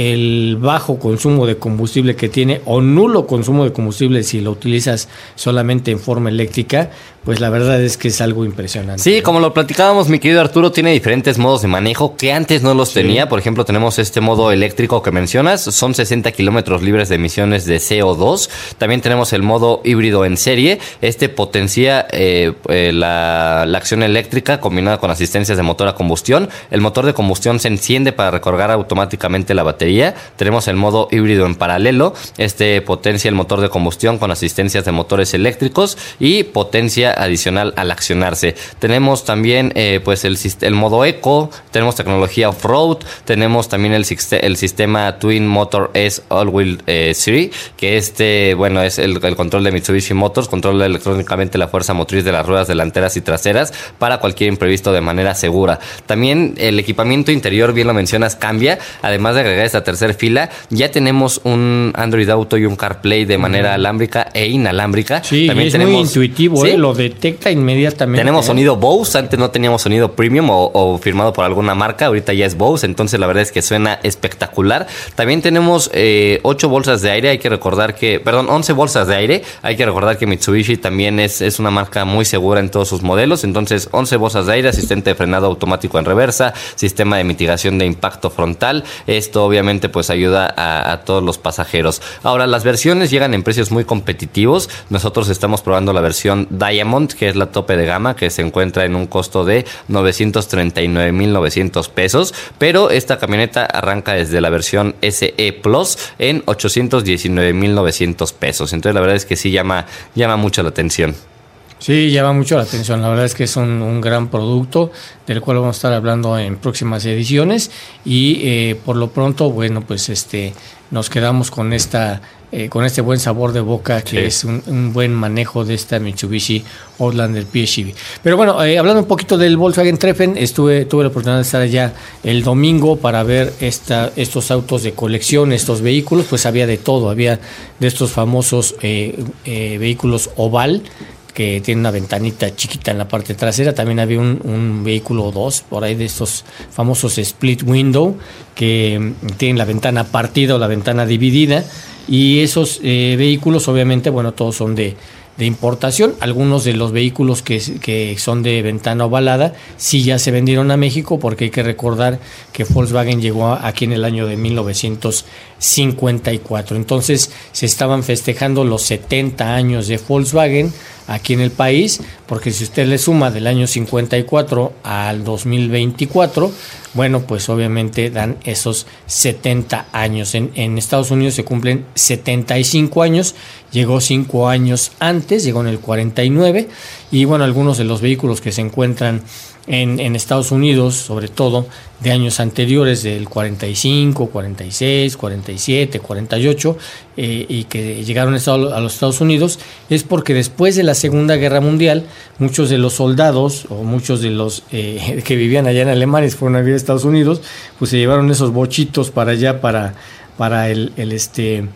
el bajo consumo de combustible que tiene, o nulo consumo de combustible si lo utilizas solamente en forma eléctrica, pues la verdad es que es algo impresionante. Sí, como lo platicábamos, mi querido Arturo, tiene diferentes modos de manejo que antes no los sí. tenía. Por ejemplo, tenemos este modo eléctrico que mencionas, son sesenta kilómetros libres de emisiones de C O dos. También tenemos el modo híbrido en serie. Este potencia eh, eh, la, la acción eléctrica combinada con asistencias de motor a combustión. El motor de combustión se enciende para recargar automáticamente la batería. Tenemos el modo híbrido en paralelo. Este potencia el motor de combustión con asistencias de motores eléctricos y potencia adicional al accionarse. Tenemos también eh, pues el, el modo eco, tenemos tecnología off-road, tenemos también el, el sistema Twin Motor S All-Wheel eh, tres, que este, bueno, es el, el control de Mitsubishi Motors, controla electrónicamente la fuerza motriz de las ruedas delanteras y traseras para cualquier imprevisto de manera segura. También el equipamiento interior, bien lo mencionas, cambia. Además de agregar esta tercera fila, ya tenemos un Android Auto y un CarPlay de manera uh-huh. alámbrica e inalámbrica. Sí, también es tenemos, muy intuitivo, ¿sí? ¿eh? Lo detecta inmediatamente. Tenemos ¿eh? sonido Bose, antes no teníamos sonido premium o, o firmado por alguna marca, ahorita ya es Bose, entonces la verdad es que suena espectacular. También tenemos eh, ocho bolsas de aire, hay que recordar que, perdón, once bolsas de aire, hay que recordar que Mitsubishi también es, es una marca muy segura en todos sus modelos, entonces once bolsas de aire, asistente de frenado automático en reversa, sistema de mitigación de impacto frontal. Esto obviamente pues ayuda a, a todos los pasajeros. Ahora, las versiones llegan en precios muy competitivos. Nosotros estamos probando la versión Diamond, que es la tope de gama, que se encuentra en un costo de novecientos treinta y nueve mil novecientos pesos, pero esta camioneta arranca desde la versión S E Plus en ochocientos diecinueve mil novecientos pesos. Entonces la verdad es que sí llama, llama mucho la atención. Sí, llama mucho la atención. La verdad es que es un, un gran producto del cual vamos a estar hablando en próximas ediciones y eh, por lo pronto, bueno, pues este nos quedamos con esta eh, con este buen sabor de boca que sí. es un, un buen manejo de esta Mitsubishi Outlander P H E V. Pero bueno, eh, hablando un poquito del Volkswagen Treffen, estuve tuve la oportunidad de estar allá el domingo para ver esta estos autos de colección, estos vehículos, pues había de todo, había de estos famosos eh, eh, vehículos oval que tiene una ventanita chiquita en la parte trasera. También había un, un vehículo dos por ahí de estos famosos split window que tienen la ventana partida o la ventana dividida, y esos eh, vehículos obviamente, bueno, todos son de, de importación. Algunos de los vehículos que, que son de ventana ovalada sí ya se vendieron a México, porque hay que recordar que Volkswagen llegó aquí en el año de mil novecientos cincuenta y cuatro. Entonces se estaban festejando los setenta años de Volkswagen aquí en el país, porque si usted le suma del año cincuenta y cuatro al dos mil veinticuatro, bueno, pues obviamente dan esos setenta años. En, en Estados Unidos se cumplen setenta y cinco años, llegó cinco años antes, llegó en el cuarenta y nueve, y bueno, algunos de los vehículos que se encuentran en, en Estados Unidos, sobre todo de años anteriores, del cuarenta y cinco, cuarenta y seis, cuarenta y siete, cuarenta y ocho, eh, y que llegaron a los Estados Unidos, es porque después de la Segunda Guerra Mundial, muchos de los soldados o muchos de los eh, que vivían allá en Alemania y fueron a vivir a Estados Unidos, pues se llevaron esos bochitos para allá, para, para el, el este...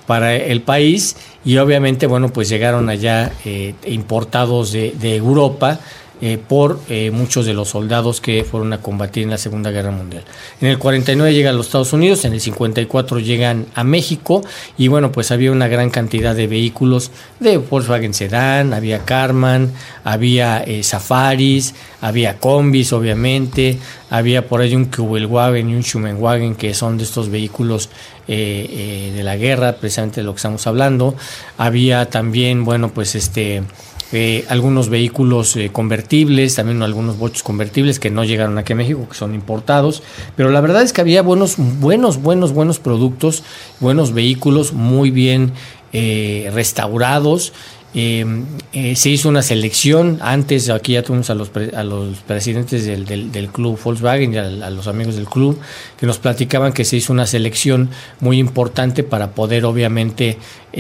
para el país, y obviamente, bueno, pues llegaron allá eh, importados de, de Europa, Eh, por eh, muchos de los soldados que fueron a combatir en la Segunda Guerra Mundial. En el cuarenta y nueve llegan a los Estados Unidos, en el cincuenta y cuatro llegan a México, y bueno, pues había una gran cantidad de vehículos de Volkswagen Sedán, había Karmann, había eh, Safaris, había combis, obviamente, había por ahí un Kübelwagen y un Schumannwagen, que son de estos vehículos eh, eh, de la guerra, precisamente de lo que estamos hablando. Había también, bueno, pues este... Eh, algunos vehículos eh, convertibles, también algunos bochos convertibles que no llegaron aquí a México, que son importados, pero la verdad es que había buenos, buenos, buenos, buenos productos, buenos vehículos muy bien eh, restaurados. Eh, eh, se hizo una selección antes, aquí ya tuvimos a los, pre, a los presidentes del, del, del club Volkswagen y a, a los amigos del club que nos platicaban que se hizo una selección muy importante para poder obviamente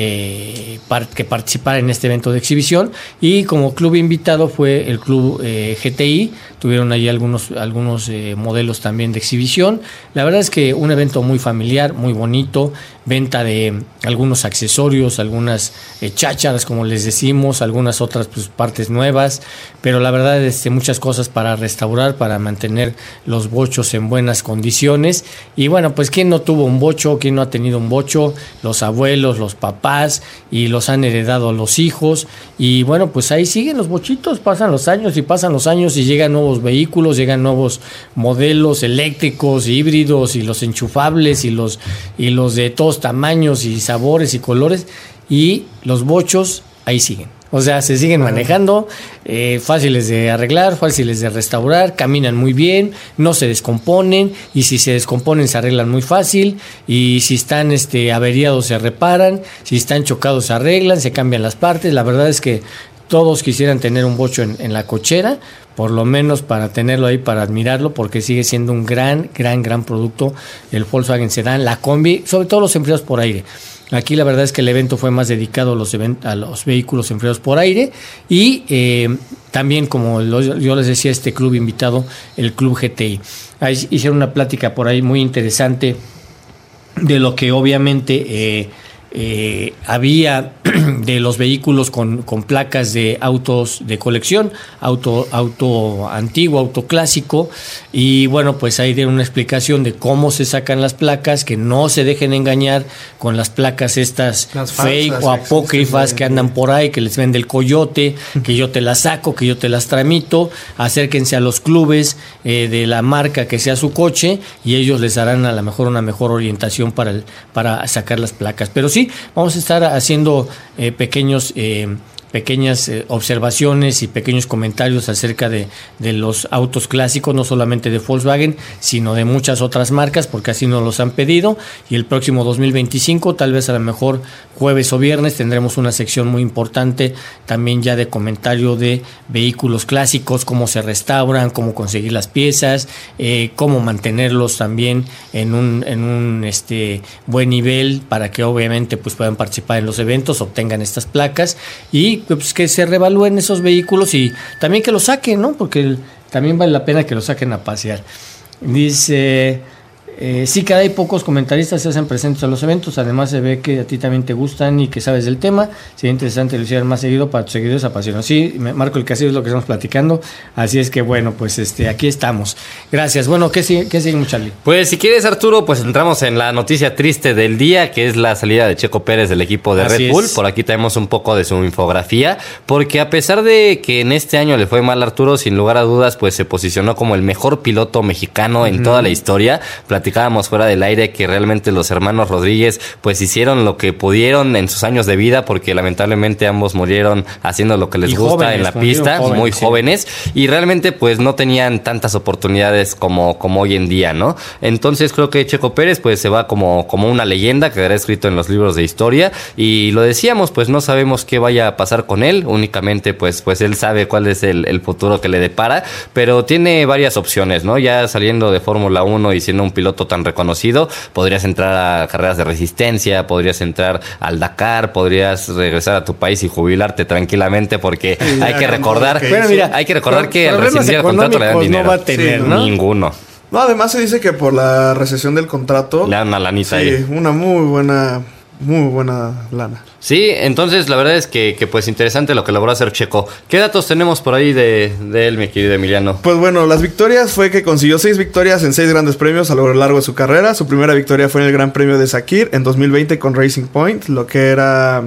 eh, par, que participar en este evento de exhibición, y como club invitado fue el club eh, G T I, tuvieron ahí algunos, algunos eh, modelos también de exhibición. La verdad es que un evento muy familiar, muy bonito, venta de algunos accesorios, algunas eh, chácharas como les decimos, algunas otras pues, partes nuevas, pero la verdad es este, muchas cosas para restaurar, para mantener los bochos en buenas condiciones. Y bueno, pues quién no tuvo un bocho, quién no ha tenido un bocho, los abuelos, los papás, y los han heredado los hijos, y bueno, pues ahí siguen los bochitos, pasan los años y pasan los años y llegan nuevos vehículos, llegan nuevos modelos eléctricos, híbridos, y los enchufables, y los, y los de todos tamaños y sabores y colores, y los bochos ahí siguen. O sea, se siguen manejando, eh, fáciles de arreglar, fáciles de restaurar, caminan muy bien, no se descomponen, y si se descomponen se arreglan muy fácil, y si están este, averiados se reparan, si están chocados se arreglan, se cambian las partes. La verdad es que todos quisieran tener un bocho en, en la cochera, por lo menos para tenerlo ahí, para admirarlo, porque sigue siendo un gran, gran, gran producto el Volkswagen Sedán, la combi, sobre todo los enfriados por aire. Aquí la verdad es que el evento fue más dedicado a los, event- a los vehículos enfriados por aire, y eh, también, como lo, yo les decía, este club invitado, el Club G T I. Ahí hicieron una plática por ahí muy interesante de lo que obviamente eh, eh, había de los vehículos con, con placas de autos de colección, auto, auto antiguo, auto clásico, y bueno, pues ahí dieron una explicación de cómo se sacan las placas, que no se dejen engañar con las placas estas las fake falsas, o apócrifas que andan por ahí, que les vende el coyote, que yo te las saco, que yo te las tramito. Acérquense a los clubes eh, de la marca que sea su coche, y ellos les darán a lo mejor una mejor orientación para, el, para sacar las placas. Pero sí, vamos a estar haciendo eh, pequeños eh, pequeñas eh, observaciones y pequeños comentarios acerca de, de los autos clásicos, no solamente de Volkswagen, sino de muchas otras marcas, porque así nos los han pedido. Y el próximo dos mil veinticinco, tal vez a lo mejor jueves o viernes, tendremos una sección muy importante también ya de comentario de vehículos clásicos, cómo se restauran, cómo conseguir las piezas, eh, cómo mantenerlos también en un, en un este, buen nivel, para que obviamente pues, puedan participar en los eventos, obtengan estas placas, y pues que se revalúen esos vehículos, y también que los saquen, ¿no? Porque también vale la pena que los saquen a pasear. Dice, eh, sí, cada hay pocos comentaristas se hacen presentes a los eventos, además se ve que a ti también te gustan y que sabes del tema. Sería interesante lo hicieran más seguido para tus seguidores apasionados. Sí, Marco el Castillo es lo que estamos platicando, así es que bueno, pues este aquí estamos. Gracias. Bueno, ¿qué sigue, qué sigue, Charlie? Pues si quieres, Arturo, pues entramos en la noticia triste del día, que es la salida de Checo Pérez del equipo de así Red Bull. Es. Por aquí tenemos un poco de su infografía, porque a pesar de que en este año le fue mal a Arturo, sin lugar a dudas, pues se posicionó como el mejor piloto mexicano uh-huh. en toda la historia. Platicábamos fuera del aire que realmente los hermanos Rodríguez pues hicieron lo que pudieron en sus años de vida, porque lamentablemente ambos murieron haciendo lo que les y gusta jóvenes, en la pista, jóvenes, muy sí. jóvenes, y realmente pues no tenían tantas oportunidades como, como hoy en día, ¿no? Entonces creo que Checo Pérez pues se va como, como una leyenda que quedará escrito en los libros de historia, y lo decíamos, pues no sabemos qué vaya a pasar con él, únicamente pues, pues él sabe cuál es el, el futuro que le depara, pero tiene varias opciones, ¿no? Ya saliendo de Fórmula uno y siendo un piloto tan reconocido, podrías entrar a carreras de resistencia, podrías entrar al Dakar, podrías regresar a tu país y jubilarte tranquilamente, porque sí, hay que recordar, que bueno, mira, hay que recordar que al rescindir el contrato le dan dinero. No va a tener, sí, ¿no? Ninguno. No, además se dice que por la recesión del contrato le dan una lanita sí, ahí. una muy buena muy buena lana. Sí, entonces la verdad es que, que pues interesante lo que logró hacer Checo. ¿Qué datos tenemos por ahí de, de él, mi querido Emiliano? Pues bueno, las victorias fue que consiguió seis victorias en seis grandes premios a lo largo de su carrera. Su primera victoria fue en el Gran Premio de Sakir en dos mil veinte con Racing Point, lo que era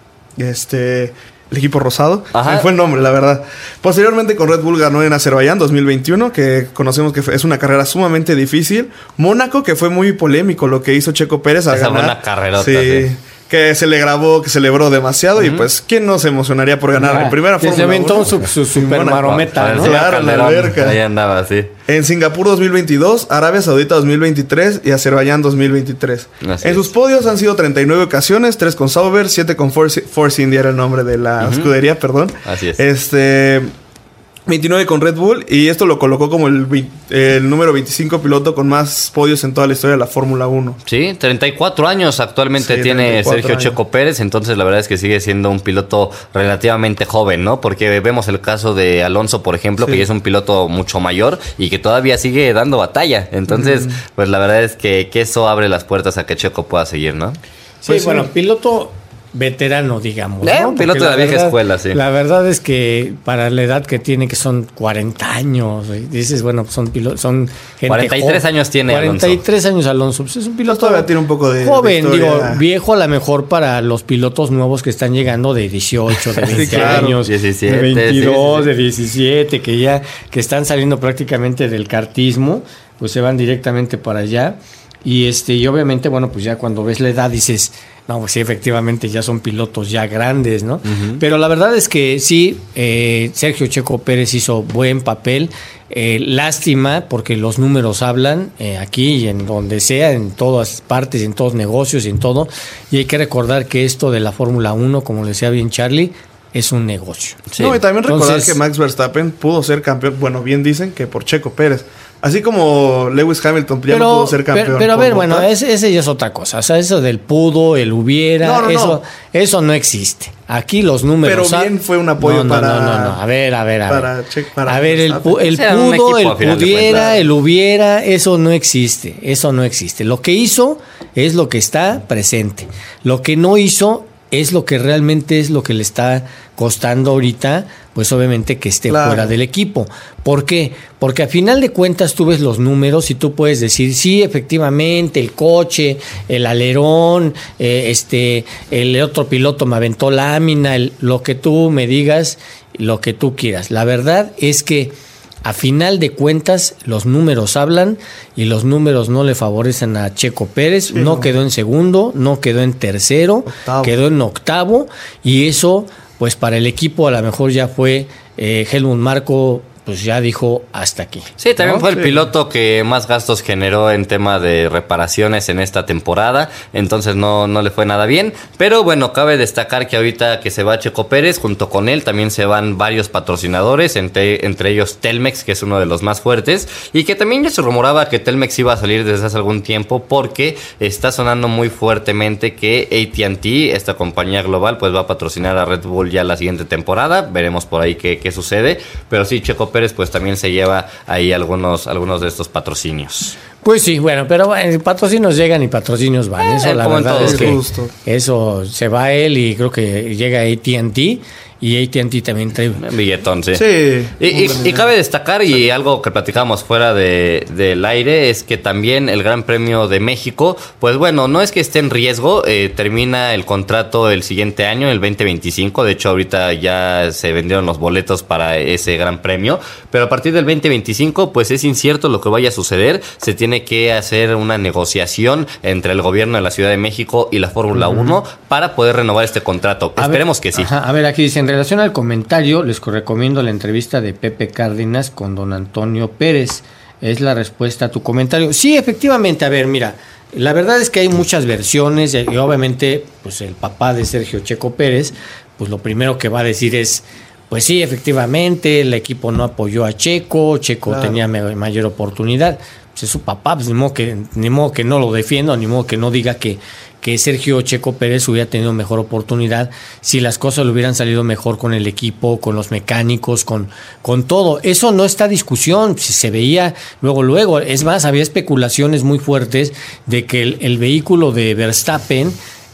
este el equipo rosado. Ajá. Fue el nombre, la verdad. Posteriormente con Red Bull ganó en Azerbaiyán dos mil veintiuno, que conocemos que fue, es una carrera sumamente difícil. Mónaco, que fue muy polémico lo que hizo Checo Pérez al Esa ganar. buena carrerota, Sí. sí. Que se le grabó, que celebró demasiado. Uh-huh. Y pues, ¿quién no se emocionaría por ganar? Ah, en primera que se aventó su, su super marometa, ¿no? Claro, en la alberca. Ahí andaba, sí. En Singapur dos mil veintidós, Arabia Saudita dos mil veintitrés y Azerbaiyán dos mil veintitrés. Así en es. Sus podios han sido treinta y nueve ocasiones, tres con Sauber, siete con Force, Force India, era el nombre de la uh-huh. escudería, perdón. Así es. Este... veintinueve con Red Bull, y esto lo colocó como el, el número veinticinco piloto con más podios en toda la historia de la Fórmula uno. Sí, treinta y cuatro años actualmente sí, tiene Sergio años. Checo Pérez, entonces la verdad es que sigue siendo un piloto relativamente joven, ¿no? Porque vemos el caso de Alonso, por ejemplo, sí. que ya es un piloto mucho mayor y que todavía sigue dando batalla. Entonces, mm. pues la verdad es que, que eso abre las puertas a que Checo pueda seguir, ¿no? Sí, pues, bueno, sí. piloto... veterano, digamos, ¿Eh? ¿no? Un piloto de la, la vieja verdad, escuela, sí. La verdad es que para la edad que tiene, que son cuarenta años, dices, bueno, son pilotos, son gente cuarenta y tres joven, años tiene cuarenta y tres Alonso. años Alonso, pues es un piloto todavía tiene un poco de joven, de digo, viejo a lo mejor para los pilotos nuevos que están llegando de dieciocho, de veinte sí, claro. años, diecisiete, de veintidós, sí, sí. de diecisiete, que ya que están saliendo prácticamente del kartismo, pues se van directamente para allá. Y este y obviamente, bueno, pues ya cuando ves la edad dices, no, pues sí, efectivamente ya son pilotos ya grandes, ¿no? Uh-huh. Pero la verdad es que sí, eh, Sergio Checo Pérez hizo buen papel. Eh, lástima, porque los números hablan eh, aquí y en donde sea, en todas partes, en todos negocios y en todo. Y hay que recordar que esto de la Fórmula uno, como le decía bien Charlie, es un negocio. Sí. No, y también recordar Entonces, que Max Verstappen pudo ser campeón, bueno, bien dicen que por Checo Pérez. Así como Lewis Hamilton ya pero, no pudo ser campeón. Pero, pero a ver, bueno, ese, ese ya es otra cosa. O sea, eso del pudo, el hubiera, no, no, eso, no. eso no existe. Aquí los números... Pero bien fue un apoyo no, no, para... No, no, no, a ver, a ver, a para ver. Check, para a ver, el, el pudo, el pudiera, el hubiera, eso no existe. Eso no existe. Lo que hizo es lo que está presente. Lo que no hizo es lo que realmente es lo que le está costando ahorita, pues obviamente que esté claro. fuera del equipo. ¿Por qué? Porque a final de cuentas tú ves los números y tú puedes decir, sí, efectivamente, el coche, el alerón, eh, este, el otro piloto me aventó lámina, el, lo que tú me digas, lo que tú quieras. La verdad es que a final de cuentas, los números hablan y los números no le favorecen a Checo Pérez. Sí, no, no quedó en segundo, no quedó en tercero, octavo. Quedó en octavo. Y eso, pues para el equipo a lo mejor ya fue eh, Helmut Marko, pues ya dijo hasta aquí. Sí, también ¿no? fue el sí. piloto que más gastos generó en tema de reparaciones en esta temporada, entonces no, no le fue nada bien, pero bueno, cabe destacar que ahorita que se va Checo Pérez, junto con él también se van varios patrocinadores, entre, entre ellos Telmex, que es uno de los más fuertes, y que también ya se rumoraba que Telmex iba a salir desde hace algún tiempo, porque está sonando muy fuertemente que A T and T, esta compañía global, pues va a patrocinar a Red Bull ya la siguiente temporada, veremos por ahí qué, qué sucede, pero sí, Checo Pérez pues también se lleva ahí algunos, algunos de estos patrocinios. Pues sí, bueno, pero bueno, patrocinios llegan y patrocinios van. Eh, eso la verdad es que justo. Eso se va él y creo que llega A T and T. Y A T and T también trae un billetón, sí. Sí. Y, y, y cabe destacar, y algo que platicamos fuera de, del aire, es que también el Gran Premio de México, pues bueno, no es que esté en riesgo, eh, termina el contrato el siguiente año, el veinte veinticinco, de hecho ahorita ya se vendieron los boletos para ese Gran Premio, pero a partir del veinte veinticinco, pues es incierto lo que vaya a suceder, se tiene que hacer una negociación entre el gobierno de la Ciudad de México y la Fórmula uh-huh. uno para poder renovar este contrato. A Esperemos ver, que sí. Ajá, a ver, aquí dicen, en relación al comentario, les recomiendo la entrevista de Pepe Cárdenas con don Antonio Pérez. Es la respuesta a tu comentario. Sí, efectivamente, a ver, mira, la verdad es que hay muchas versiones y obviamente, pues el papá de Sergio Checo Pérez, pues lo primero que va a decir es, pues sí, efectivamente, el equipo no apoyó a Checo, Checo claro. tenía mayor oportunidad. Pues es su papá, pues ni modo que, ni modo que no lo defienda, ni modo que no diga que que Sergio Checo Pérez hubiera tenido mejor oportunidad si las cosas le hubieran salido mejor con el equipo, con los mecánicos, con, con todo. Eso no está discusión, si se veía luego, luego. Es más, había especulaciones muy fuertes de que el, el vehículo de Verstappen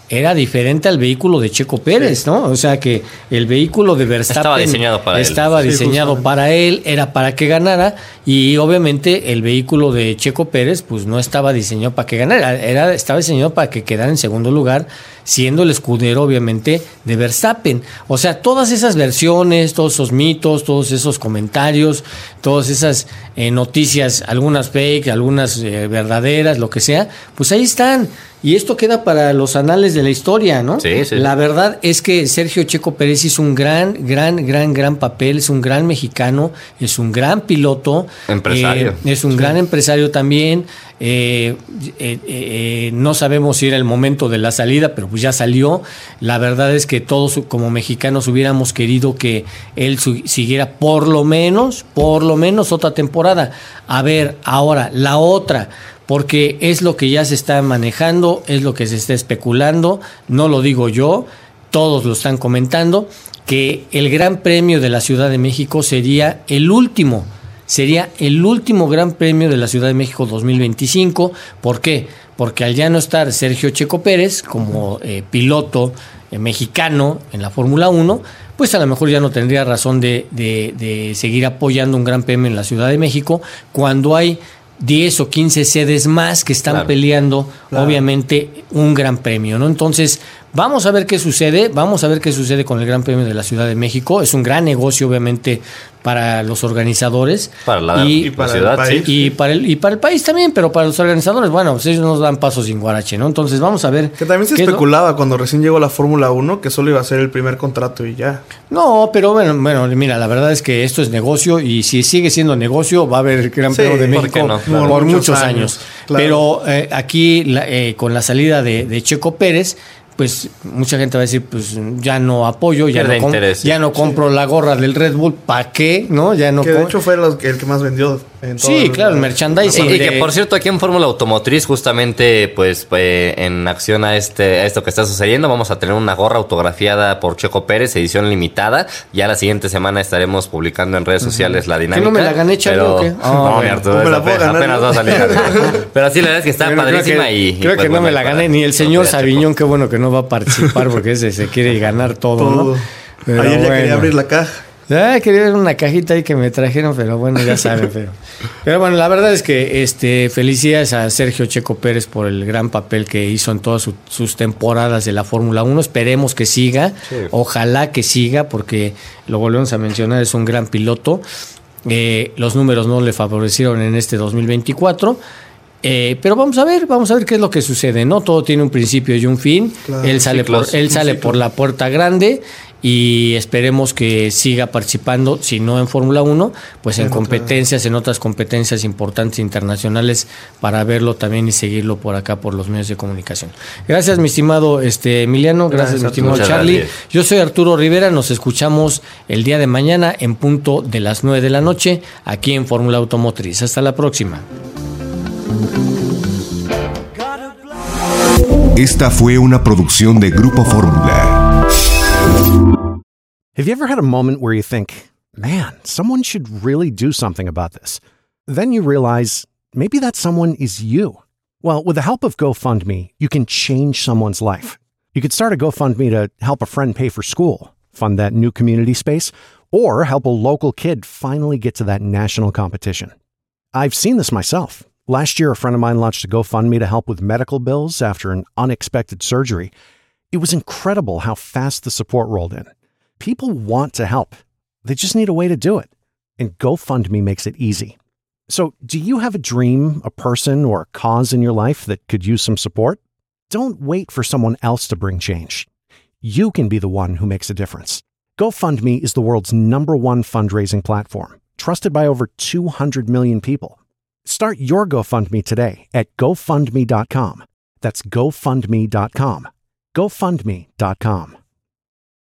era diferente al vehículo de Checo Pérez, sí. ¿no? O sea que el vehículo de Verstappen estaba diseñado para estaba él. diseñado sí, para él, era para que ganara, y obviamente el vehículo de Checo Pérez pues no estaba diseñado para que ganara, era, estaba diseñado para que quedara en segundo lugar, siendo el escudero obviamente de Verstappen. O sea, todas esas versiones, todos esos mitos, todos esos comentarios, todas esas eh, noticias, algunas fake, algunas eh, verdaderas, lo que sea, pues ahí están. Y esto queda para los anales de la historia, ¿no? Sí, sí. La verdad es que Sergio Checo Pérez hizo un gran, gran, gran, gran papel. Es un gran mexicano, es un gran piloto. Empresario. Eh, es un sí. gran empresario también. Eh, eh, eh, no sabemos si era el momento de la salida, pero pues ya salió. La verdad es que todos como mexicanos hubiéramos querido que él su- siguiera por lo menos, por lo menos otra temporada. A ver, ahora, la otra... porque es lo que ya se está manejando, es lo que se está especulando, no lo digo yo, todos lo están comentando, que el Gran Premio de la Ciudad de México sería el último, sería el último Gran Premio de la Ciudad de México dos mil veinticinco. ¿Por qué? Porque al ya no estar Sergio Checo Pérez como eh, piloto eh, mexicano en la Fórmula uno, pues a lo mejor ya no tendría razón de, de, de seguir apoyando un Gran Premio en la Ciudad de México cuando hay diez o quince sedes más que están claro. peleando, claro. obviamente, un gran premio, ¿no? Entonces, vamos a ver qué sucede, vamos a ver qué sucede con el Gran Premio de la Ciudad de México. Es un gran negocio, obviamente, para los organizadores. Para la, y, y para la ciudad, el país. Y para, el, y para el país también, pero para los organizadores, bueno, pues ellos nos dan pasos sin guarache, ¿no? Entonces, vamos a ver. Que también se especulaba lo... cuando recién llegó la Fórmula uno que solo iba a ser el primer contrato y ya. No, pero bueno, bueno, mira, la verdad es que esto es negocio y si sigue siendo negocio, va a haber Gran Premio sí, de México no? por, por muchos, muchos años. años. Claro. Pero eh, aquí, la, eh, con la salida de, de Checo Pérez, pues mucha gente va a decir, pues ya no apoyo, ya, no, com- ya no compro sí. la gorra del Red Bull, ¿para qué? ¿No? Ya no que de com- hecho fue los, el que más vendió. En todo sí, el, claro, el merchandising. Y, y que por cierto, aquí en Fórmula Automotriz, justamente, pues eh, en acción a este a esto que está sucediendo, vamos a tener una gorra autografiada por Checo Pérez, edición limitada. Ya la siguiente semana estaremos publicando en redes sociales uh-huh. la dinámica. ¿Que no me la gané, Charlie, o qué? Oh, no, mi Arturo, esa apenas, apenas va a salir. Pero sí, la verdad es que está pero padrísima creo que, y... Creo y pues, que no bueno, me la gané, para, ni el señor Sabiñón, qué bueno que no va a participar porque ese se quiere ganar todo, todo. ¿no? Pero ayer ya bueno. quería abrir la caja. Ah, quería ver una cajita ahí que me trajeron, pero bueno, ya saben. pero, pero bueno, la verdad es que este felicidades a Sergio Checo Pérez por el gran papel que hizo en todas su, sus temporadas de la Fórmula uno. Esperemos que siga, sí. ojalá que siga, porque lo volvemos a mencionar, es un gran piloto. Eh, los números no le favorecieron en este dos mil veinticuatro. Eh, pero vamos a ver, vamos a ver qué es lo que sucede, ¿no? Todo tiene un principio y un fin. Claro, él sale, ciclos, por, él sale por la puerta grande y esperemos que siga participando, si no en Fórmula uno, pues en competencias, en otras competencias importantes internacionales para verlo también y seguirlo por acá por los medios de comunicación. Gracias, mi estimado este Emiliano, gracias, gracias mi estimado Charlie. Gracias. Yo soy Arturo Rivera, nos escuchamos el día de mañana en punto de las nueve de la noche aquí en Fórmula Automotriz. Hasta la próxima. Esta fue una producción de Grupo Fórmula. Have you ever had a moment where you think, man, someone should really do something about this? Then you realize maybe that someone is you. Well, with the help of GoFundMe, you can change someone's life. You could start a GoFundMe to help a friend pay for school, fund that new community space, or help a local kid finally get to that national competition. I've seen this myself. Last year, a friend of mine launched a GoFundMe to help with medical bills after an unexpected surgery. It was incredible how fast the support rolled in. People want to help. They just need a way to do it. And GoFundMe makes it easy. So, do you have a dream, a person, or a cause in your life that could use some support? Don't wait for someone else to bring change. You can be the one who makes a difference. GoFundMe is the world's number one fundraising platform, trusted by over two hundred million people. Start your GoFundMe today at GoFundMe dot com. That's GoFundMe dot com. GoFundMe dot com.